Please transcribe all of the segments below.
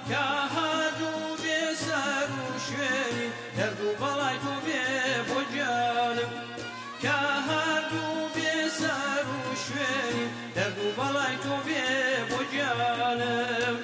که هر دو به سر و شوری درد و بلای تو به بجانم که هر دو به سر و شوری درد و بلای تو به بجانم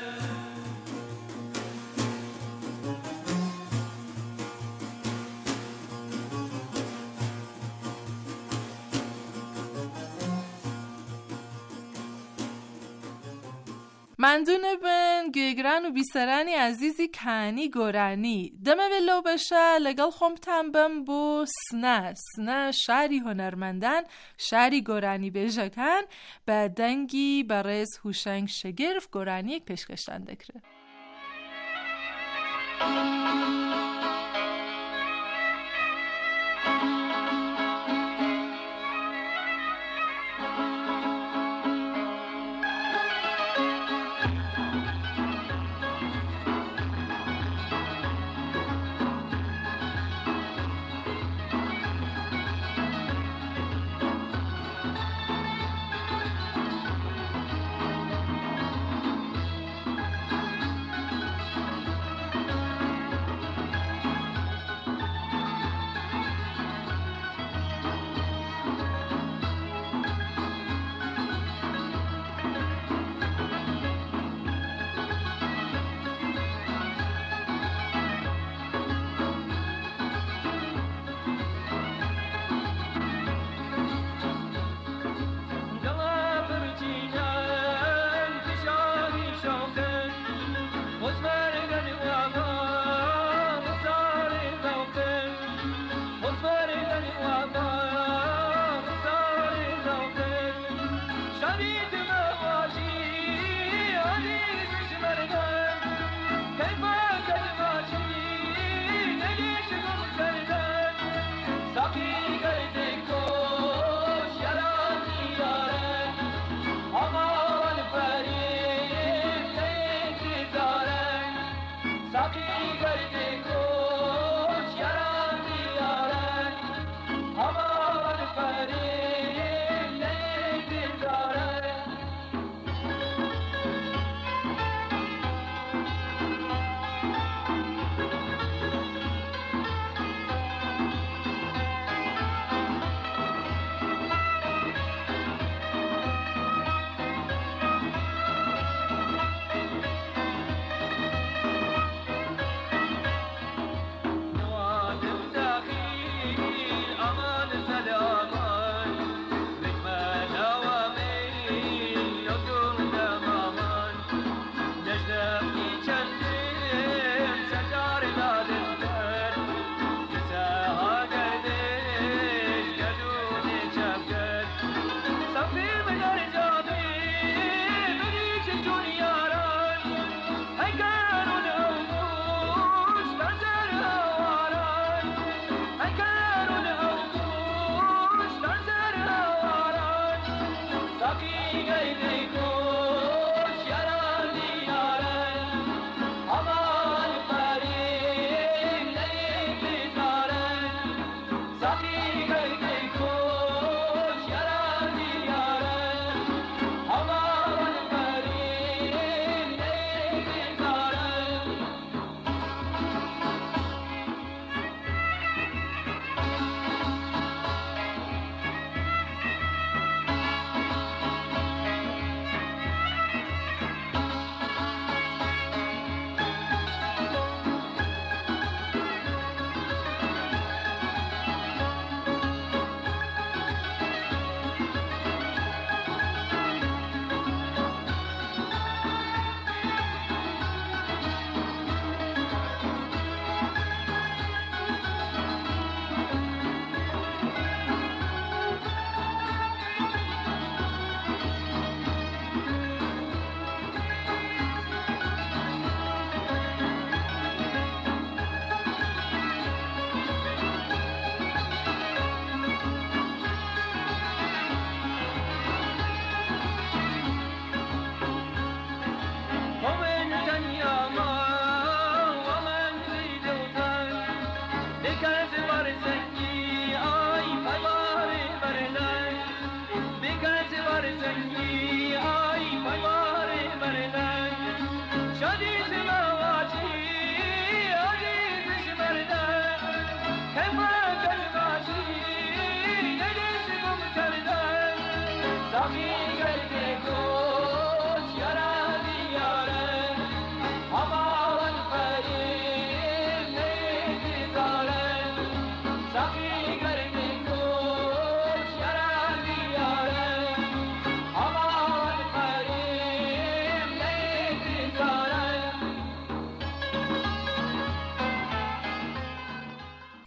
مندون بن گوگران و بیسرانی عزیزی کانی گورانی دمه ولو بشه لگل خومتن بم بو سنه شعری هنرمندن شعری گورانی بجکن به دنگی برز هوشنگ شگرف گورانی یک پیشکشتن دکره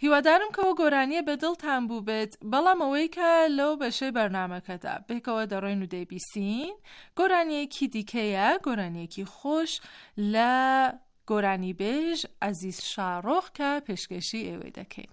هیوادارم کەەوە گۆرانیە بە دڵتان بوو بێت بەڵام ئەوەی کە لەو بەشەی بەرنامەکەدا بێکەوە دەڕۆین و دەیبیستین گۆرانیەکی دیکەیە، گۆرانیەکی خۆش لە گۆرانی بێژ عەزیز شاڕۆخ کە پێشکەشی ئێوەی دەکەین.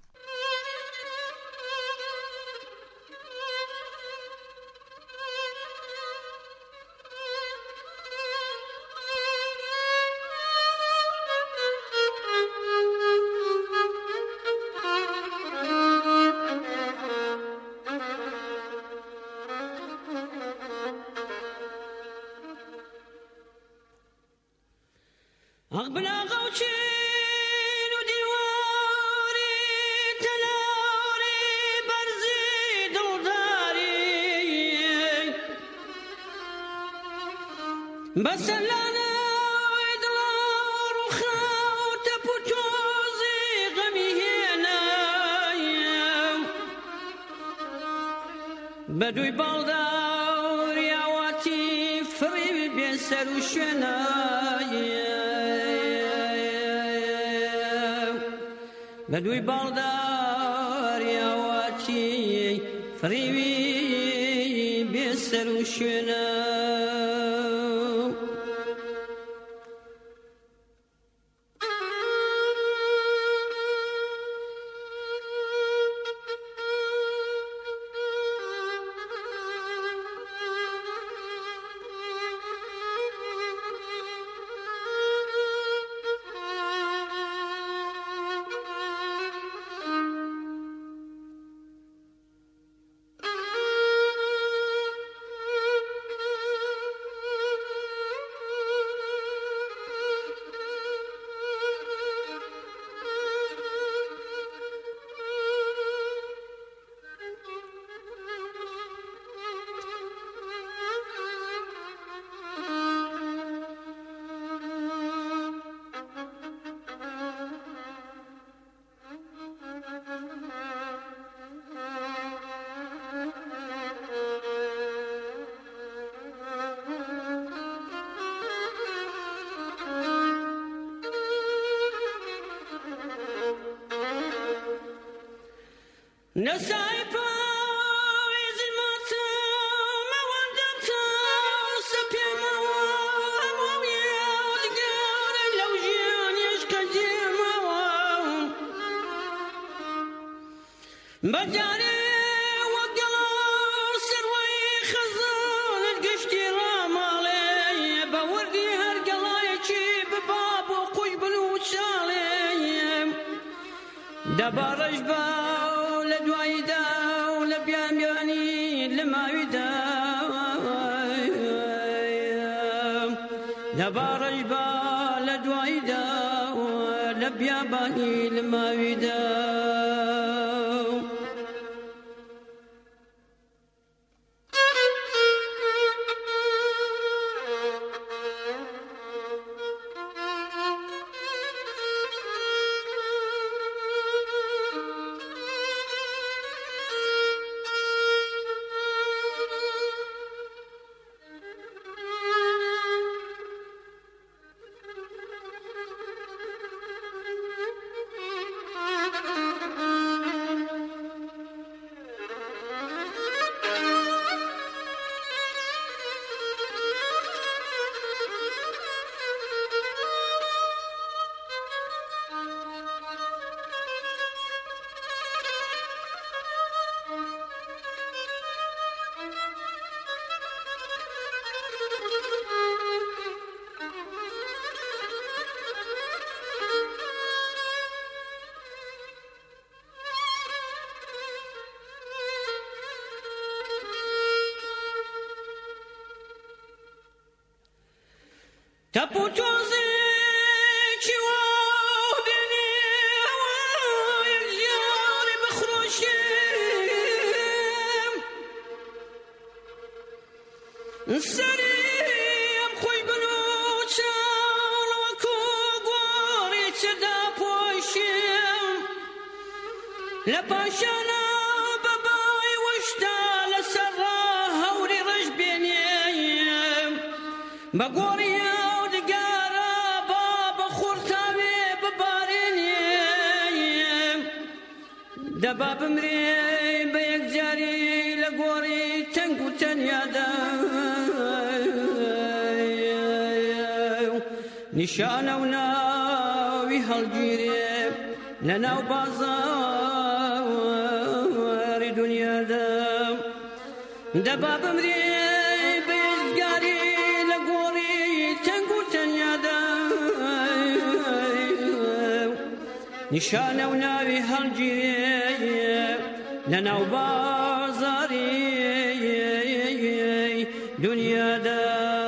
أقبل غوشين وديواري تلاري برزي دلداري بس لنا إدلار وخاوت بوتوزي غمي هنا بدوي بالدار يا واتي فري بيسر وشناي بدوي بالدار يا واتي فريوي بيسر وشنا نسايبا يزمتا ما وندمتا سبيما وامويا وذكار لو جيان يشكجي ما بجاري وقلار سروي خزان القشتي رامالي بوردي هالقلاي جيب باب وقوي بنوت شالي دبارج با لدويدا ولبيامياني لماويدا دبارج با لدويدا ولبيامياني لماويدا تبوتوزي شواه بيني هواي الجاري بخروشيم السريم خوي بنوشا وكو قواري تدا بوشيم لباشانا باباي وشتا لسراها وري رجبيني بقوري دەبا بمرێ بە یەکجاری لە گۆڕی تەنگ و تەنیادا نیشانە و ناوی هەڵگیرێ لە ناو بازاڕی دونیادا دەبا بمرێ بە یەکجاری لە گۆڕی تەنگ و تەنیادا نیشانە و ناوی هەڵگیرێ لە ناو بازاڕی دونیادا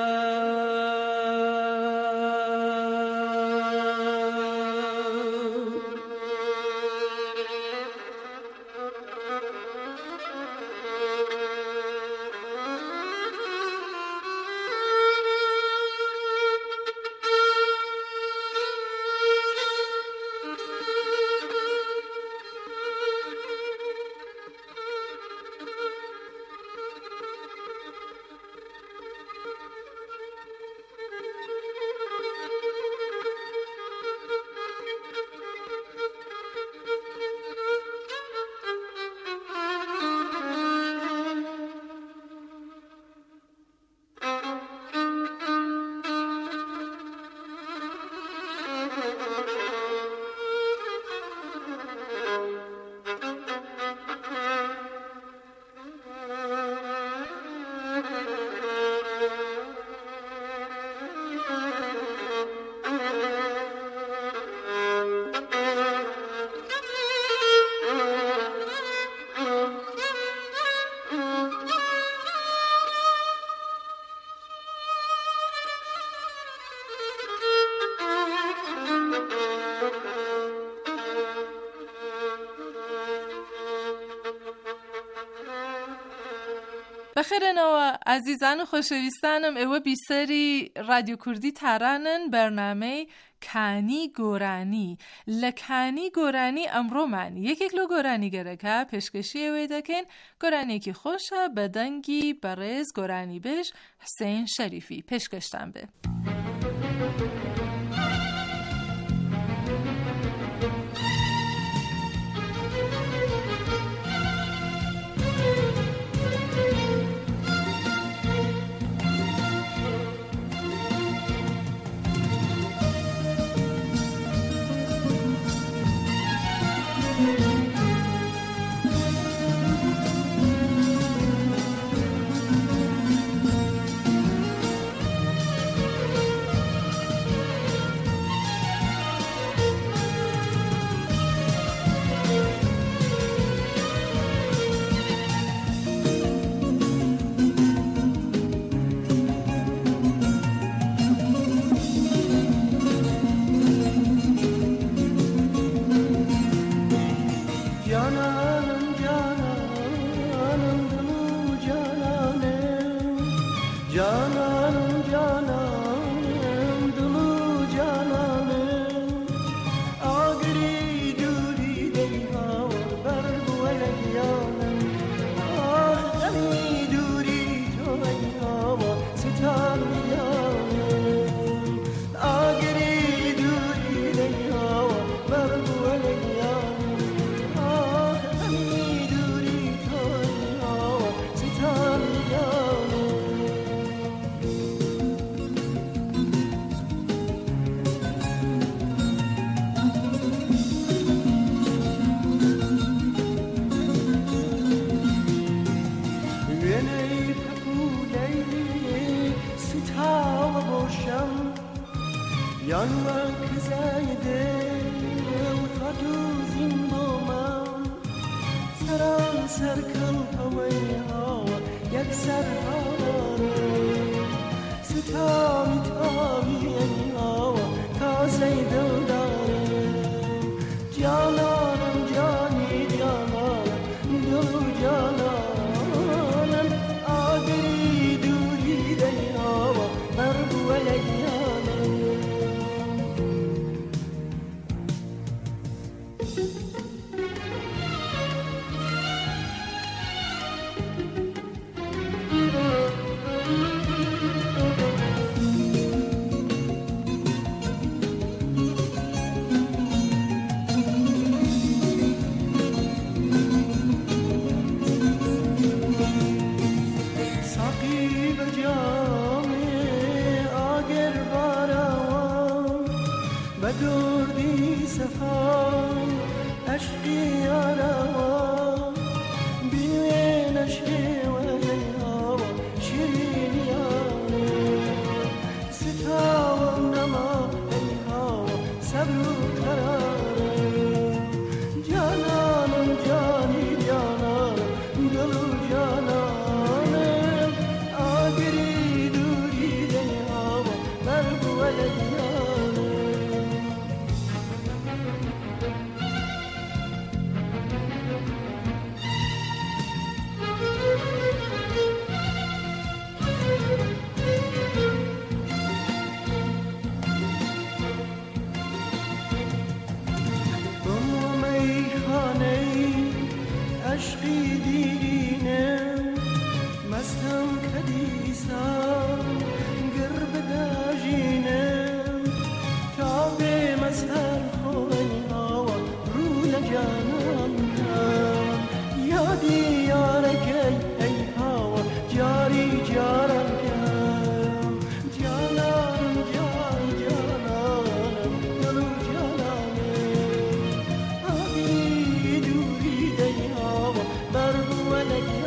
بخێرنەوە ئازیزان و خۆشەویستانم ئێوە بیسەری رادیۆ کوردی تارانن بەرنامەی کانی گۆرانی لە کانی گۆرانی ئەمڕۆمان یەکێک لە گۆرانیگەرەکە پێشکەشی ئێوەی دەکەین گۆرانێکی خۆشە بە دەنگی بەڕێز گۆرانی بێژ حسێن شەریفی پێشکەشتان بێ. و دردی سفر عشقی یارا بین عشقی و لیلا شیرین یاره ستاوم نما ایها صبر و قراره جانانم جانی جانانم دل و جانانم آگری دوری دیها برگ و لیلا عشقی دیرینه مستم کدیسم گرب داجینه تا به مزهر خوی هوا رو لجانم کم یادی یارکی ای هوا جاری جارم کم جانانم جای جانانم دلو جانانم آگی دوری دی هوا برگو و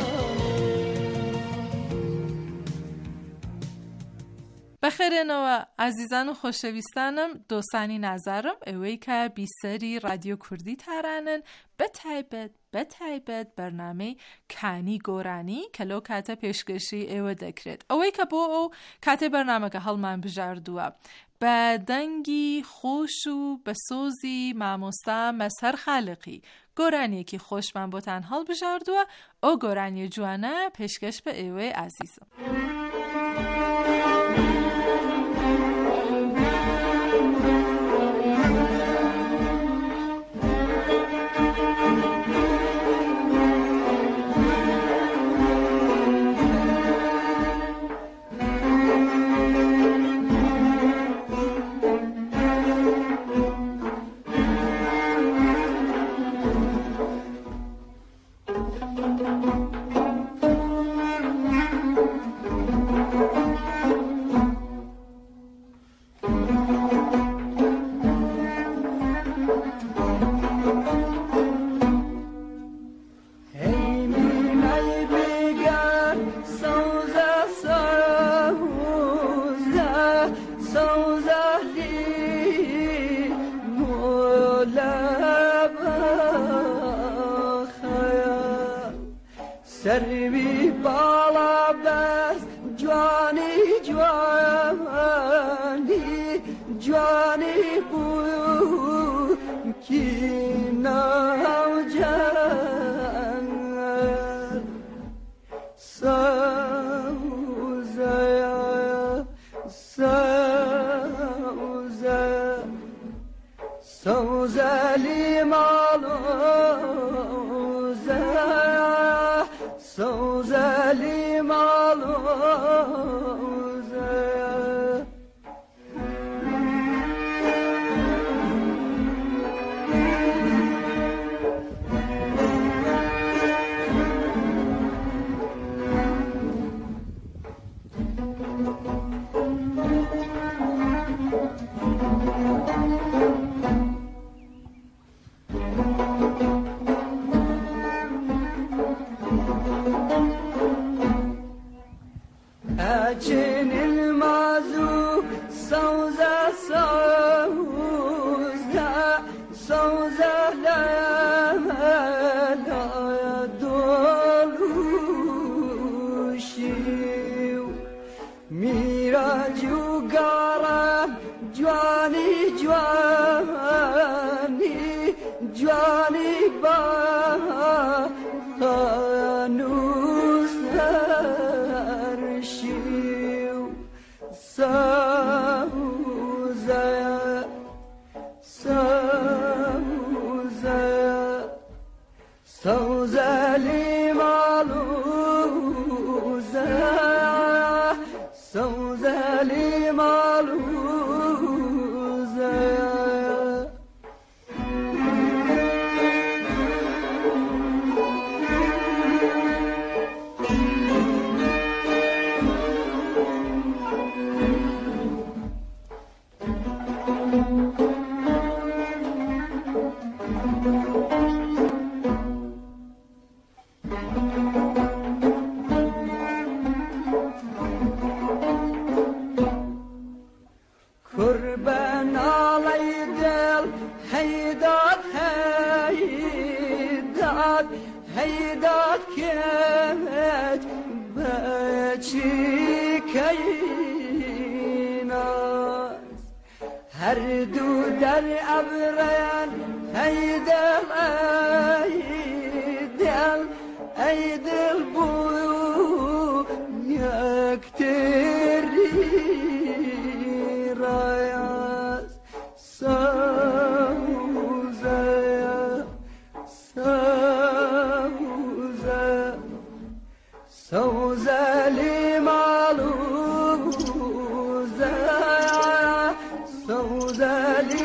بخیرنەوە ئازیزان و خۆشەویستانم دۆسانی نازارم ئەوەی کە بیسەری رادیۆ کوردی تارانن بەتایبەت بەرنامەی کانی گۆرانی کە لەو کاتە پێشکەشی ئێوە دەکرێت ئەوەی کە بۆ ئەو کاتێ بەرنامەکە هەڵمان بژاردووە بە دەنگی خۆش و بە سۆزی مامۆستا مەسهەر خالقی گۆرانیەکی خۆشمان بۆتان هەڵبژاردووە ئەو گۆرانیە جوانە پێشکەش بە ئێوەی ئازیزم. سروی بالا بس جوانی جوانی جوانی بود کی نوجان سوزه سوزه سوزه لیمالوزه سوزه لیمالوزه أجن المازو سوزة سوزة سوزة لا دولوشيو ميراجو قارم جواني جواني جواني با خانوس سوزه سوزه سوزه لیمالوزه سوزه لیمالوزه دل هیداد هیداد هیداد کهت بچی کیناز هر دو در ابران هیدل ایدل ایدل بو یکتری رایاز سوزه سوزه سوزه لیمالوزه سوزه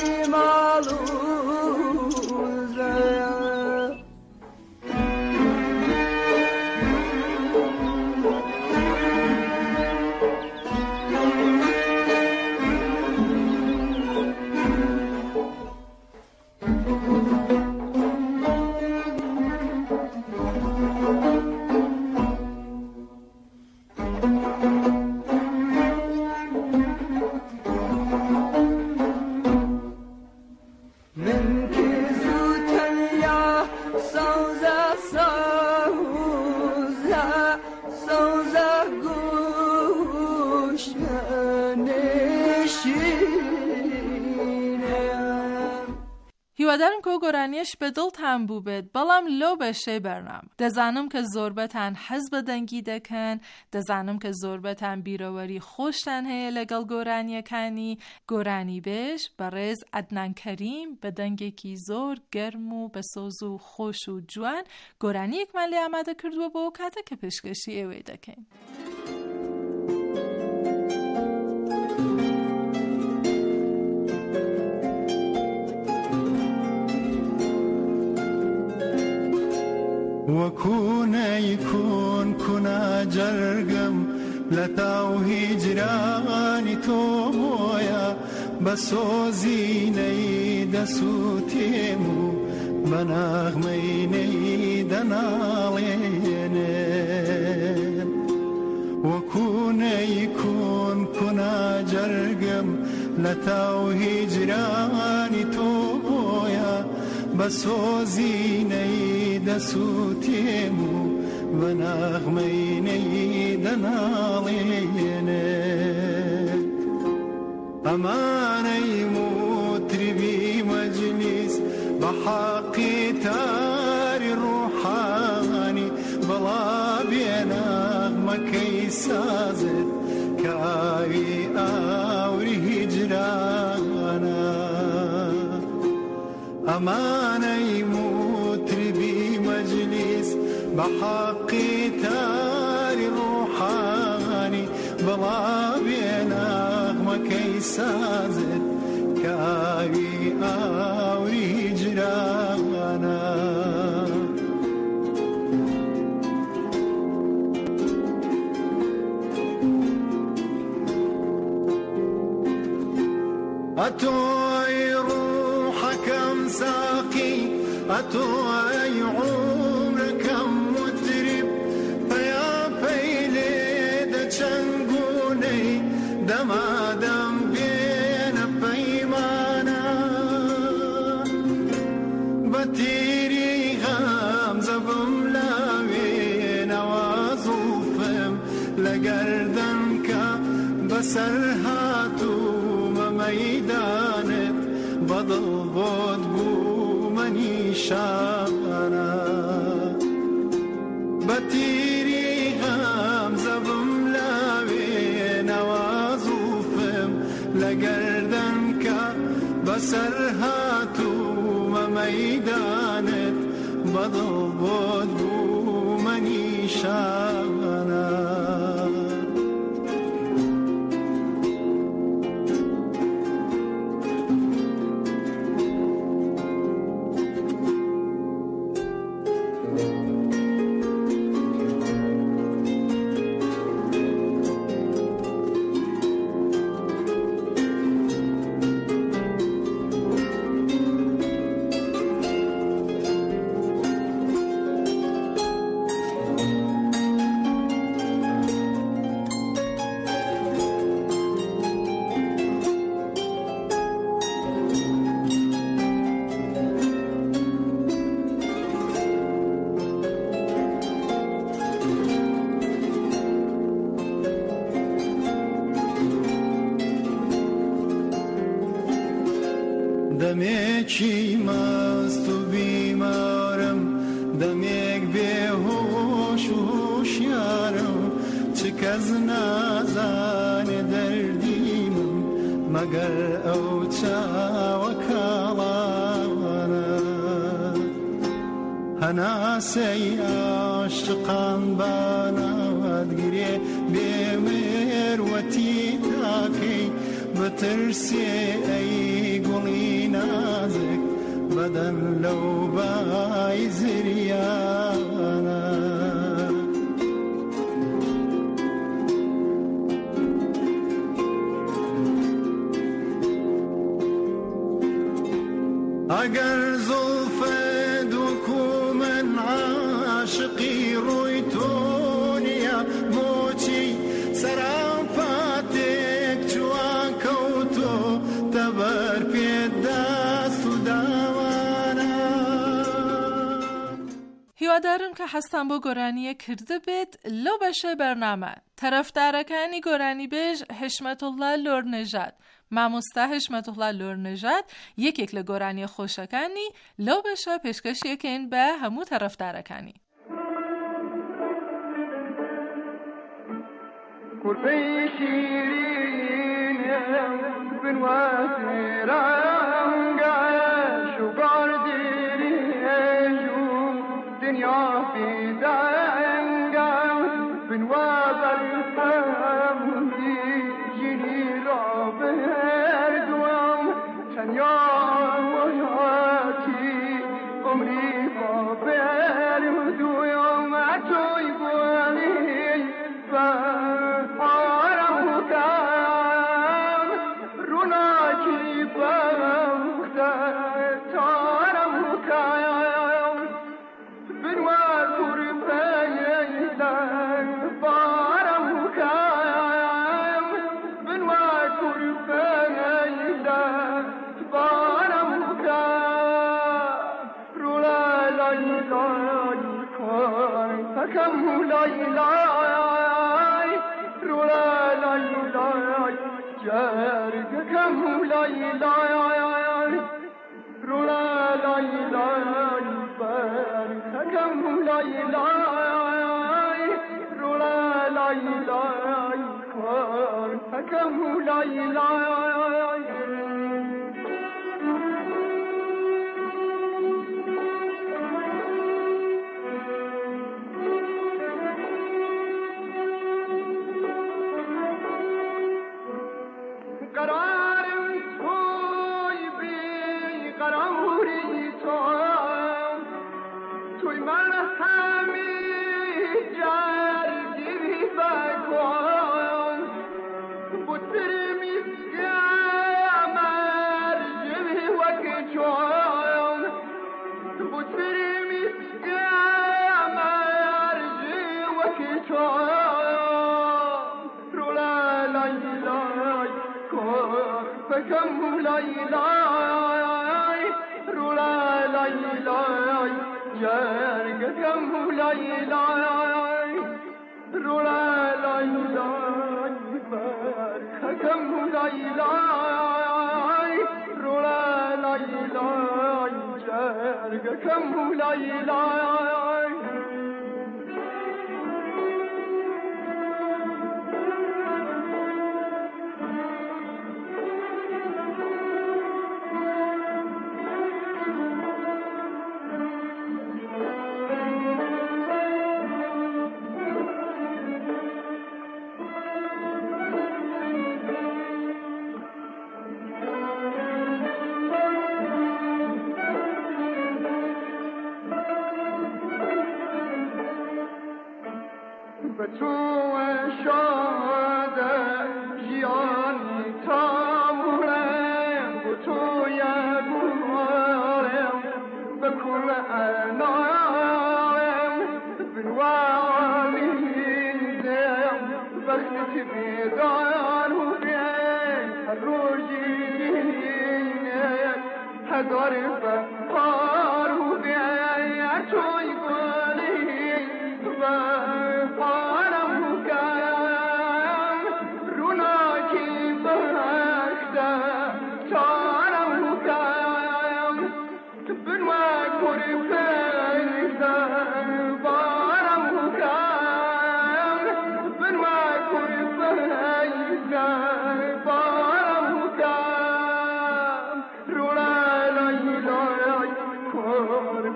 لیمالوزه هیوادارم که گۆرانیش بەدڵ تان بوو بێت بەڵام لەو بەشەی بەرنامە دەزانم کە زۆربەتان حەز بە دەنگی دەکەن دەزانم کە زۆربەتان بیرەوەری خۆشتان هەیە لەگەڵ گۆرانیەکانی گۆرانی بێژ بەڕێز عەدنان کەریم بە دەنگێکی زۆر گەرم و بە سۆز و خۆش و جوان گۆرانیەکمان لێ ئامادە کردووە بۆ کاتە کە پێشکەشی ئێوەی دەکەین. وكون يكون كنا جرقم لتاو هجراني توبويا بسوزيني دسوتيمو بنغميني دناليني وكون يكون كنا جرقم لتاو هجراني توبويا بسوزيني دسوتيمو ونغميني دناليني أماني مطربي مجلس بحقي تاري روحاني بلا بينغمة كيسازت كاوي آوري هجرانا أماني مطربي مجلس بحقي تاري روحاني بلا بينغمة كيسازت كاوي آوري هجرانا أتوي روحك مساقي أتوي عمرك مدرب فيا فيلي دچنگوني دمادم بين بيمانا بتيري غمزة بملاوي نوازوفم لقردنك بسرهاتو ميدانت بضل بود بو مني شانا بتيري غمزة بملاوي نوازوفم لقردنك بسرهاتو ميدانت بضل بود بو مني شانا دەمێکی مەست و بیمارم دەمێک بێهۆش و هوشیارم چ کەس نازانێ دەردی من مەگەر ئەو چاوە کاڵانە هەناسەی عاشقان بانەوەدگرێ بێمێروەتی تاکەی بترسێ ئەی گوڵی نازک بەدەن لەو بای زریانە ئەگەر زوڵفت وەکو من عاشقی ڕووی تۆ نییە بۆچی سەراپاتێک جوان کەوتۆ تەبەر پێت دەست و داوانە. هیوادارم کە حەستان بۆ گۆرانیە کرده بێت لەو بەشە بەرنامە. تەرەفدارەکانی گۆرانی بێژ حشمەتوڵڵا لۆرنەژاد، مامۆستا حشمەتوڵڵا لۆرنەژاد یەکێک لە گۆرانیە خۆشەکانی لەو بەشە پێشکەشیەکەین بە هەموو تەرەفدارەکانی. کورپەی شیرینم بنوازێ ڕەنگەش و باردێژ و دنیا فێدەنگە بنوازەرفەمدی ژینی ڕابردوم تەنیا وەیەتی عمری با بەردویم ئەتۆی بۆنی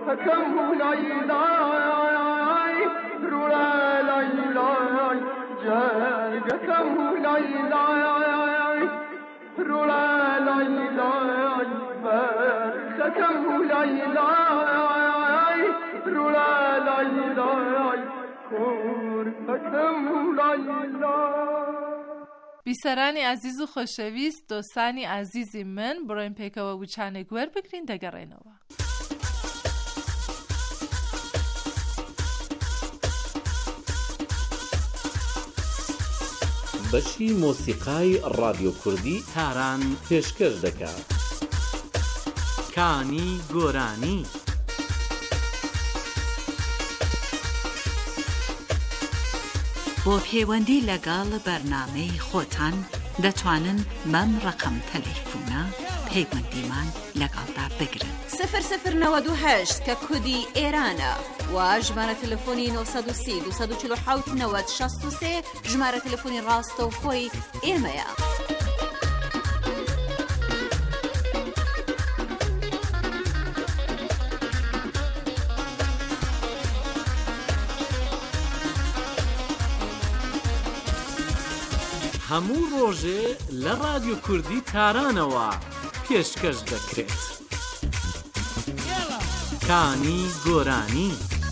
حکم لای رو لای جرگتم لای رو لای برختم لای رو لای کورختم لای. بیسرانی عزیز و خوشویست دوستانی عزیزی من برایم پیکا و بوچانه گویر بگرین دگرینوا. بەشی مۆسیقای ڕادیۆ کوردی تاران پێشکەش دەکات. کانی گۆرانی. بۆ پەیوەندی لەگەڵ بەرنامەی خۆتان دەتوانن بەم ڕقم تەلەیفۆنە پەیوەندیمان لەگەڵدا بگرن. 0098 کە کودی ئێرانە و ژمارە تەلەفۆنی 930 247 90 63 ژمارە تەلەفۆنی ڕاستەوخۆی ئێمەیە. هەموو ڕۆژێ لە ڕادیۆ کوردی تارانەوە پێشکەش دەکرێت. کانی گۆرانی.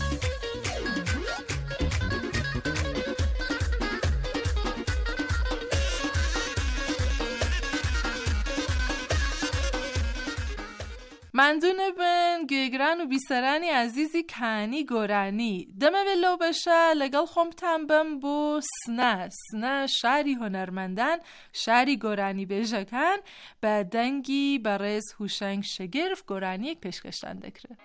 مندون بن گوێگران و بیسەرانی عزیزی کانی گۆرانی دەمەوێت لەو بەشە لەگەڵ خۆمتان بم بۆ سنە شاری هۆنەرمەندان شاری گۆرانی بێژەکان بە دەنگی بەڕێز هوشەنگ شەگرف گۆرانیەک پێشکەشتان دەکرێت.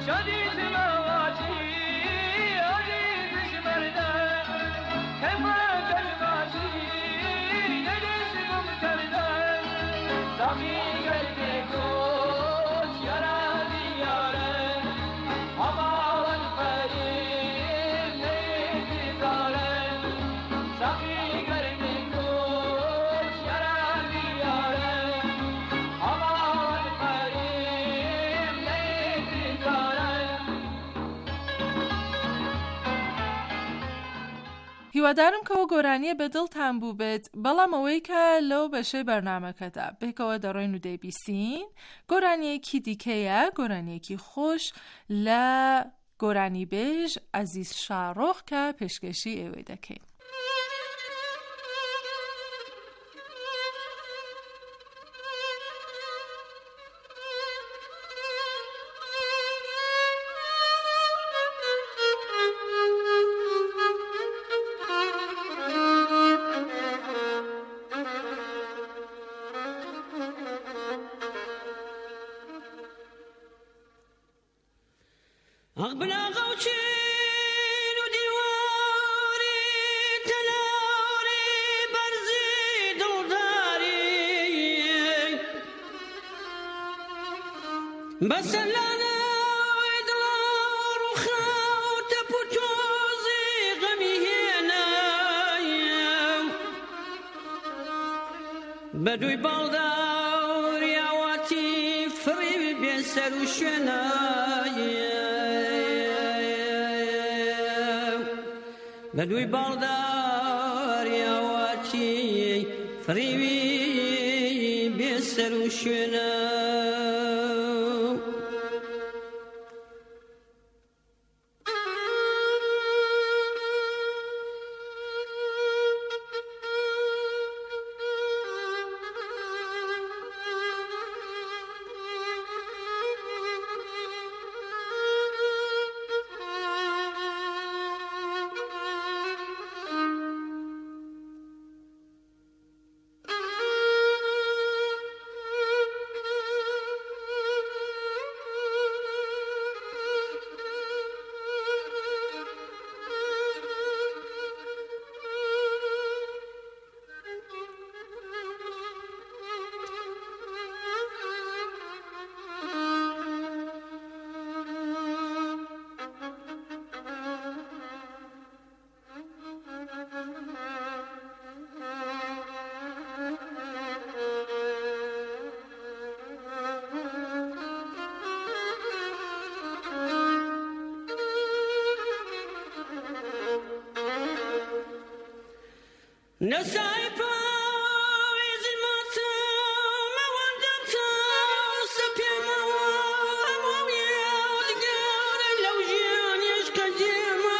هیوادارم کەەوە گۆرانیە بە دڵتان بوو بێت، بەڵام ئەوەی کە لەو بەشەی بەرنامەکەدا بێکەوە دەڕۆین و دەیبیستین گۆرانیەکی دیکەیە، گۆرانیەکی خۆش لە گۆرانی بێژ عەزیز شاڕۆخ کە پێشکەشی ئێوەی دەکەین. بسلانا ادوار وخوت بوتوزي غمي هنا بدوي بالدار يا واتي فري بيسر وشنا بدوي بالدار يا واتي فري بيسر وشنا نسايبا ويزي الماتا ما وندمتا سبينا وامويا ودقاري لو جيان يشكى جيما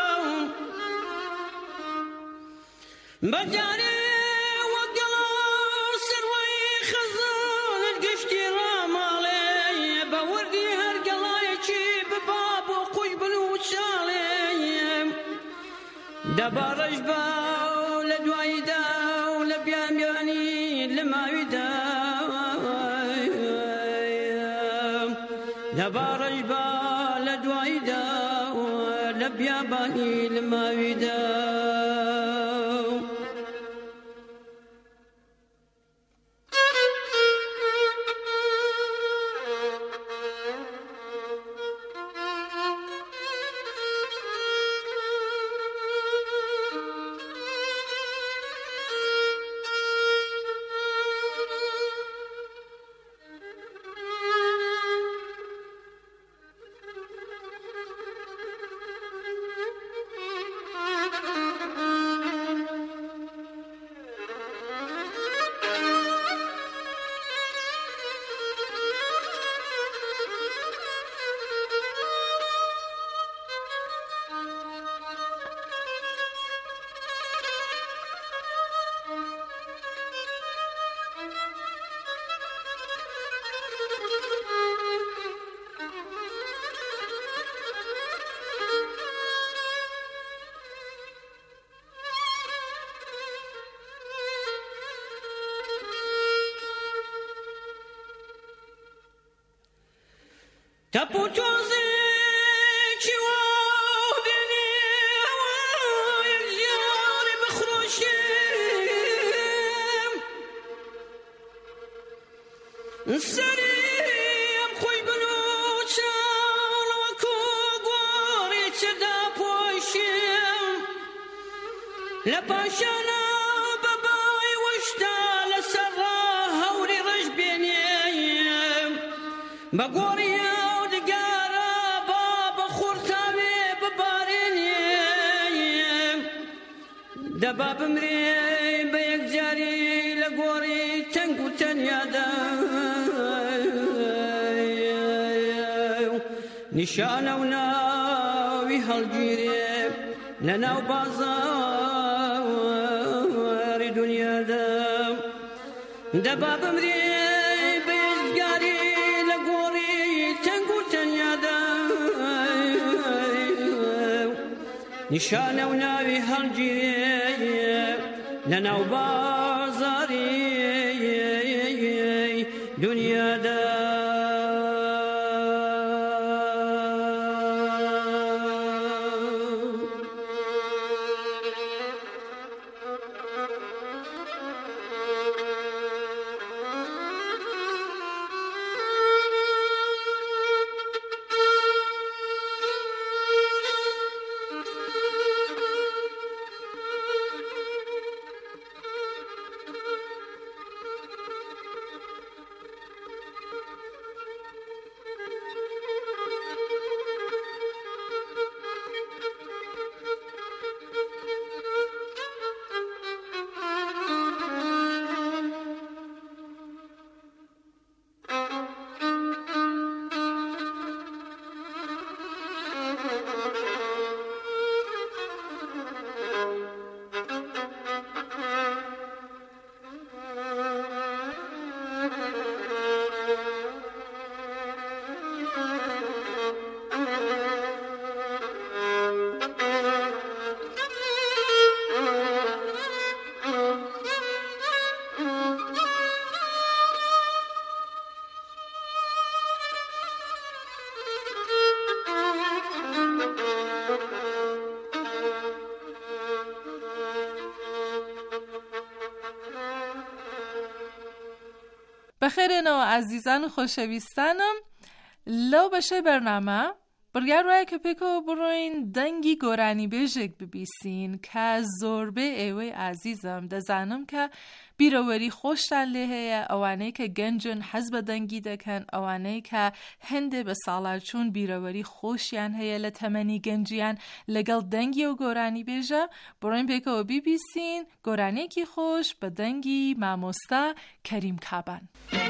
بداري وقلا سروي خزان القشتي رامالي بوردي هرقلا يجيب باب وقوي بنوشالي دبارج با لدويدا ولبياني لماويدا دبارج با لدويدا ولبياني لماويدا تپوتوزی کی و بینی و یک جاری بخروشیم سریم خوی بلوچان و کوگوری چه دا پوشیم لپاشانا بابای وشتا لسر هوری رش بینیم بگوری دبا بمري بيك جاري لقوري تنقو تنيادا نشانا وناوي هالجيري نناو بازار دنيا دا دبا بمري بيك جاري لقوري تنقو تنيادا نشانا وناوي هالجيري نناو بازاري دنيا دا بخیرنا عزیزان خوشویستانم لو بشه برنامه برگر روی که پیکو بروین دنگی گورانی بیجک ببیسین که زوربه ایوی عزیزم دزانم که بیروری خوشتن لیه اوانه که گنجن حزب دنگی دکن اوانه که هنده به سالار چون بیروری خوشیان هیه لتمنی گنجیان لگل دنگی و گورانی بیجه بروین پیکو ببیسین گورانی کی خوش به دنگی ماموستا کریم کابان.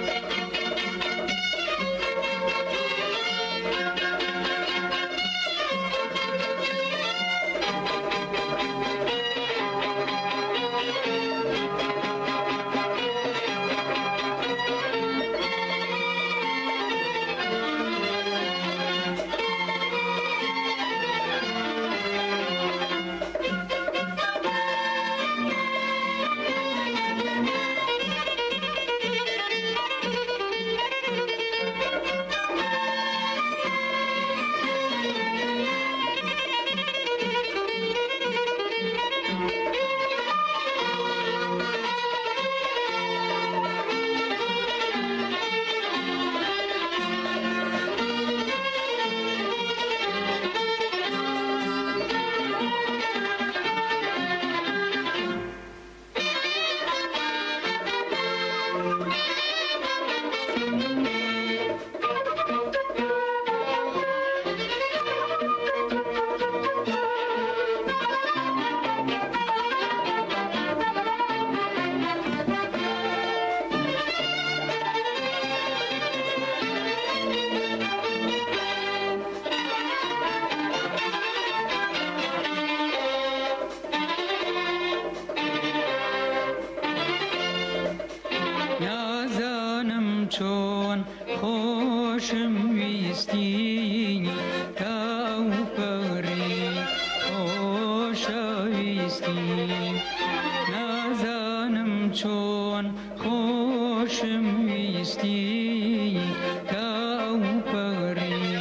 چون خوشم ویستی تاو پری خوش ویستی نازانم چون خوشم ویستی تاو پری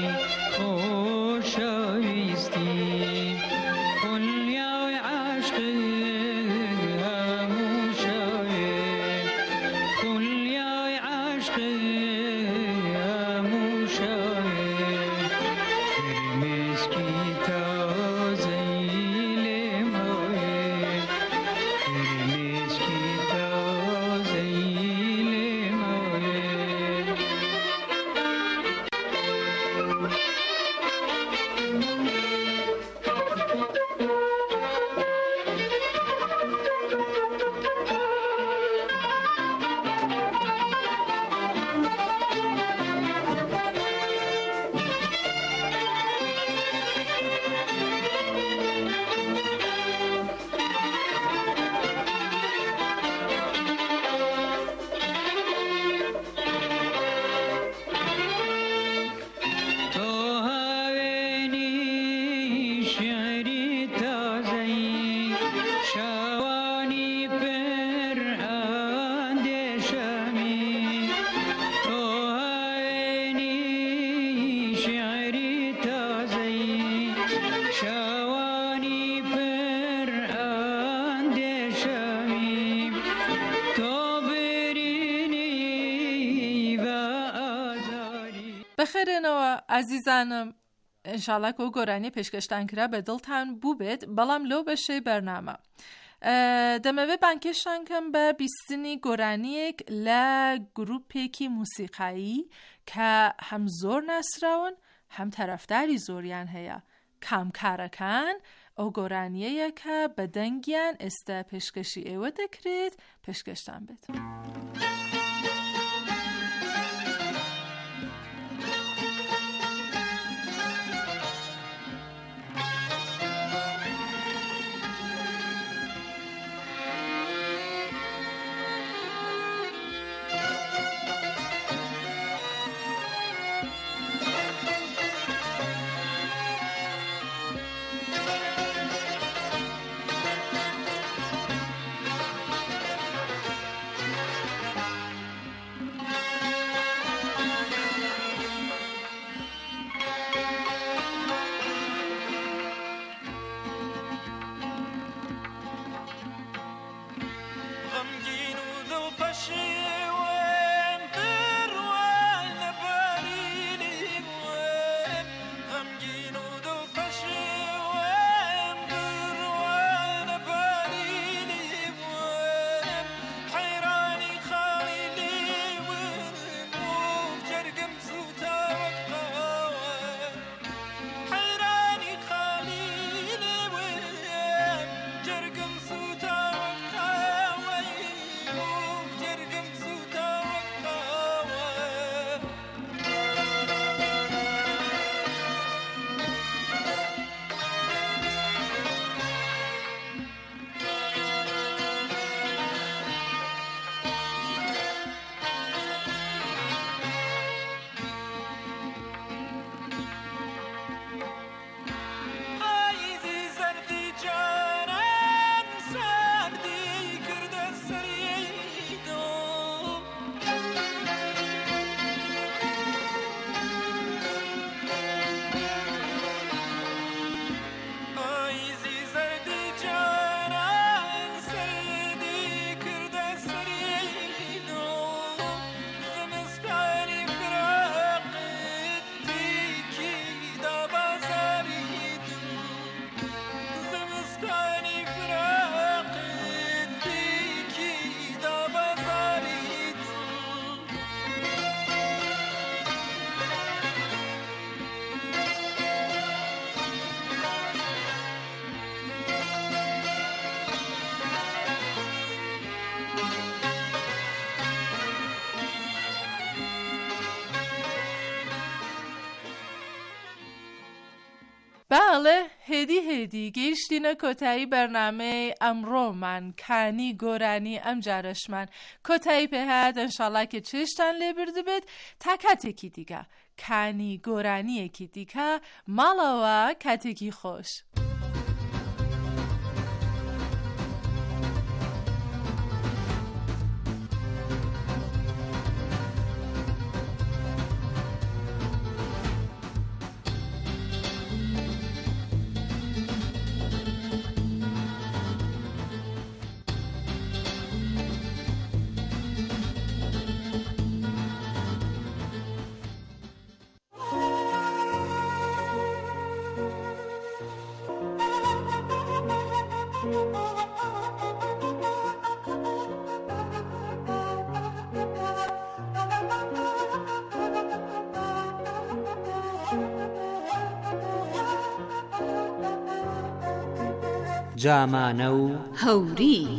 بەخێرێنەوە ئازیزانم، ئینشاڵا کۆ گۆرانی پێشکەشتانکرا بە دڵتان بوو بێت، بەڵام لەو بەشەی بەرنامە دەمەوێت بانکێشانکەم بە بیستنی گۆرانیەک لە گروپێکی موسیقایی کە هەم زۆر ناسراون هەم تەرەفداری زۆریان هەیە، کامکارەکان. ئەو گۆرانیەیە کە بە دەنگیان ئێستا پێشکەشی ئێوە دەکرێت پێشکەشتان بێت. بەڵێ هێدی گەیشتینە کۆتایی بەرنامەی ئەمڕۆمان، کانی گۆرانی ئەم جارەشمان کۆتایی پێهات. ئەنشاڵا کە چێشتان لێ بردبێت تا کاتێکی دیکە، کانی گۆرانیەکی دیکە ماڵەوە کاتێکی خۆش. جامانە و هەوری.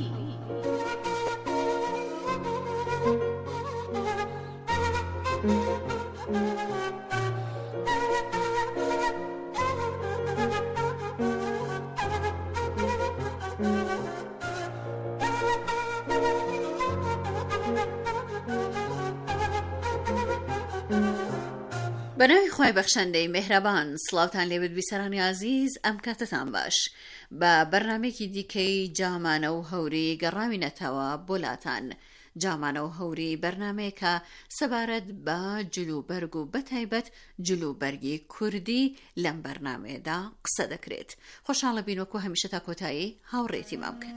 بەناوی خوای بەخشەندەی مهرەبان، سڵاوتان لێبێت بیسەرانی عەزیز، ئەم کاتتان باش. بە بەرنامێکی دیکەی جامانە و هەوری گەڕاوینەتەوە بۆلاتان. جامانە و هەوری بەرنامەیەکە سەبارەت بە جلوبەرگ و بەتایبەت جلوبەرگی کوردی لەم بەرنامەیەدا قسە دەکرێت. خۆشحاڵە بین وەکو هەمیشە تا کۆتایی هاوڕێتی مامکەن.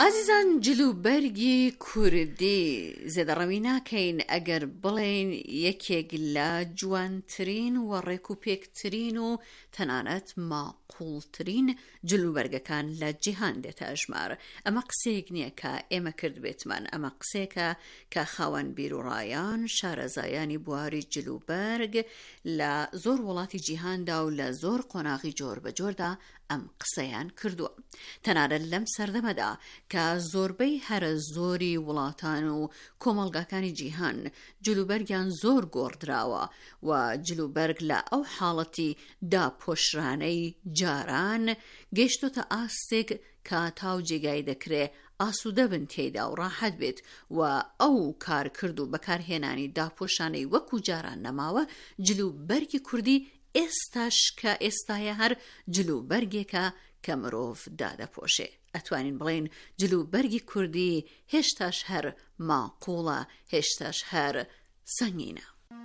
ئازیزان جلوبەرگی کوردی زێدەڕەوی ناکەین ئەگەر بڵێن یەکێک لە جوانترین و ڕێک و پێکترین و تەنانەت ماقوڵترین جلوبەرگەکان لە جیهان دێتە ژمار. ئەمە قسەیەک نییە کە ئێمە کرد بێتمان، ئەمە قسێکە کە خاوەن بیرروڕایان شارەزایانی بواری جلوبەرگ لە زۆر وڵاتی جیهاندا و لە زۆر قۆناغی جۆر بەجۆردا ئەم قسەیان کردووە. تەنانەت لەم سەردەمەدا کە زۆربەی هەرە زۆری وڵاتان و کۆمەڵگاکانی جیهان جلوبەرگیان زۆر گۆڕدراوە و جلوبەرگ لە ئەو حاڵەتی داپۆشرانەی جاران گەیشتۆتە ئاستێک کە تاو جێگای دەکرێ ئاسوودە بن تێیدا و ڕاحەت بێت و ئەو کار کرد و بەکارهێنانی داپۆشانەی وەکو جاران نەماوە. جلوبەرگی کوردی ئێستاش کە ئێستایە هەر جلوبەرگێکە کە مرۆڤ دادەپۆشێ. ئەتوانین بڵێن جلوبەرگی کوردی هێشتاش هەر ماقوڵە، هێشتاش هەر سەنگینە.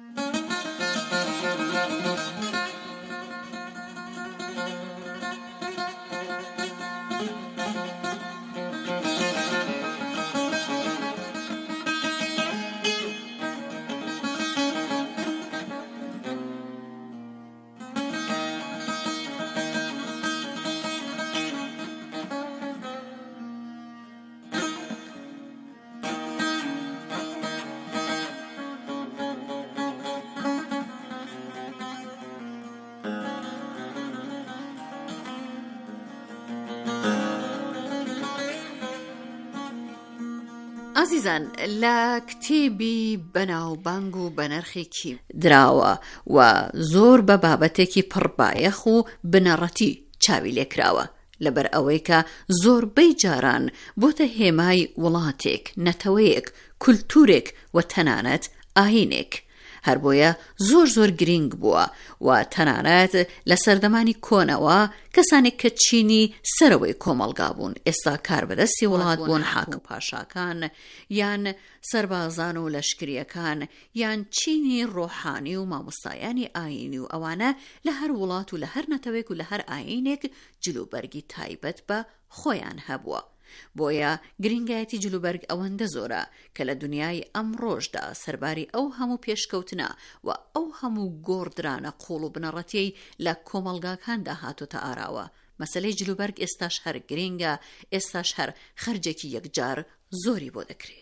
عزیزان لە کتێبی بەناوبانگ و بەنرخێکی دراوە و زۆر بە بابەتێکی پڕبایەخ و بنەڕەتی چاوی لێکراوە لەبەر ئەوەی کە زۆربەی جاران بۆتە هێمای وڵاتێک، نەتەوەیەک، کولتورێک و تەنانەت ئاینێک. هەر بۆیە زۆر گرنگ بووە و تەنانەت لە سەردەمانی کۆنەوە کەسانێک کە چینی سەرەوەی کۆمەڵگا بوون ئێستا کاربەدەستی وڵات بوون، حاکم پاشاکان یان سەربازان و لەشکریەکان یان چینی ڕۆحانی و مامۆستایانی ئاینی و ئەوانە لە هەر وڵات و لە هەر نەتەوەیەک و لە هەر ئاینێک جلوبەرگی تایبەت بە خۆیان هەبووە. بۆیە گرنگایەتی جلوبەرگ ئەوەندە زۆرە کە لە دنیای ئەمڕۆژدا سەرباری ئەو هەموو پێشکەوتنە و ئەو هەموو گۆڕدرانە قوڵ و بنەڕەتی لە کۆمەڵگاکاندا هاتوتە ئاراوە. مەسەلەی جلوبەرگ ئێستاش هەر گرنگە، ئێستاش هەر خەرجێکی یەکجار زۆری بۆ دەکرێت.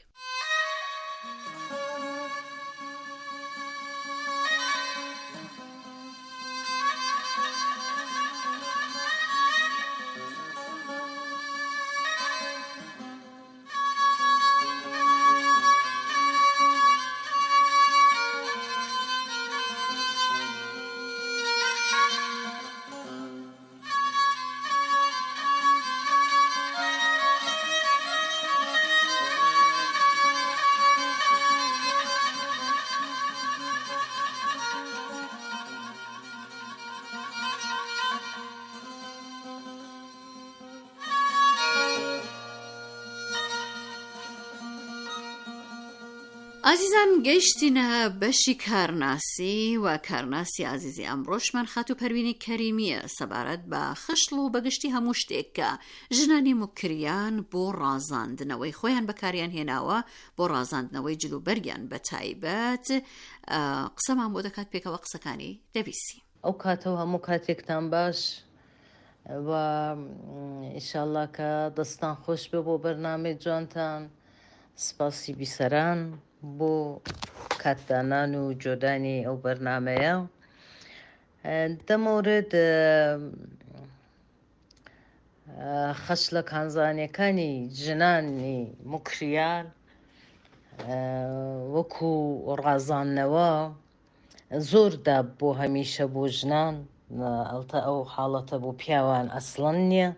عزیزان گەیشتینە بەشی کارناسی و کارناسی عزیزی ئەمڕۆشمان خاتو پەروینی کەریمیە سەبارەت بە خشل و بەگشتی هەموو شتێک کە ژنانی موکریان بۆ ڕازاندنەوەی خۆیان بەکاریان هێناوە بۆ ڕازاندنەوەی جلوبەرگیان بە تایبەت. قسەمان بۆ دەکات پێکەوە قسەکانی دەبیسی. ئەو کاتەوە هەموو کاتێکتان باش و ئینشاڵڵا کە دەستان خۆش بێ بۆ بەرنامەی جوانتان. سپاسی بیسەران بۆ کاتدانان و جۆدانی ئەو بەرنامەیە. دەمەورد خەشلە کانزانیەکانی ژنانی موکریان وەکو ڕازاندنەوە زۆردا بۆ هەمیشە بۆ ژنان، ئەڵتە ئەو حاڵەتە بۆ پیاوان ئەسڵەن نییە،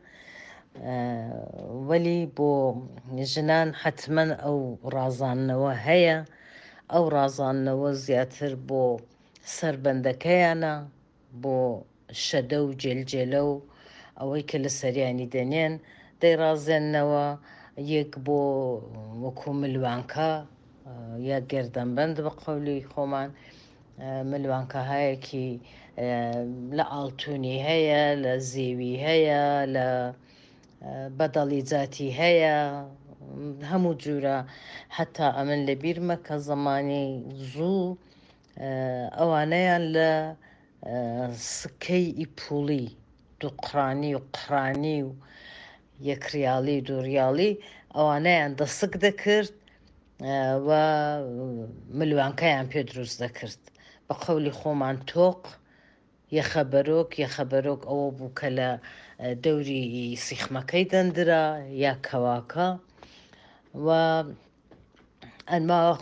وەلی بۆ ژنان حتمەن ئەو ڕازاندنەوە هەیە. ئەو ڕازاندنەوە زیاتر بۆ سەربەندەکەیانە، بۆ شەدە و جێلجێلە و ئەوەی کە لە سەریانی دەنێن دەیڕازێننەوە، یەک بۆ وەکو ملوانکە یا گێردەنبەند بە قەولی خۆمان، ملوانکە هەیەکی لە ئاڵتونی هەیە، لە زێوی هەیە، لە بەدەڵی جاتی هەیە هەموو جورە حتا ئەمن لە بیرمە کە زەمانی زوو ئەوانەیان لە سکەی ئیپوڵی دوقڕانی و قڕانی و یەکریاڵی دووریاڵی ئەوانەیان دەسک دەکرد و ملوانکەیان پێ دروست دەکرد بە قەولی خۆمان تۆق یەخەبەرۆک ئەوە بوو کە لە دەوری سیخمەکەی دەندرا یا کەواکە و ئەنما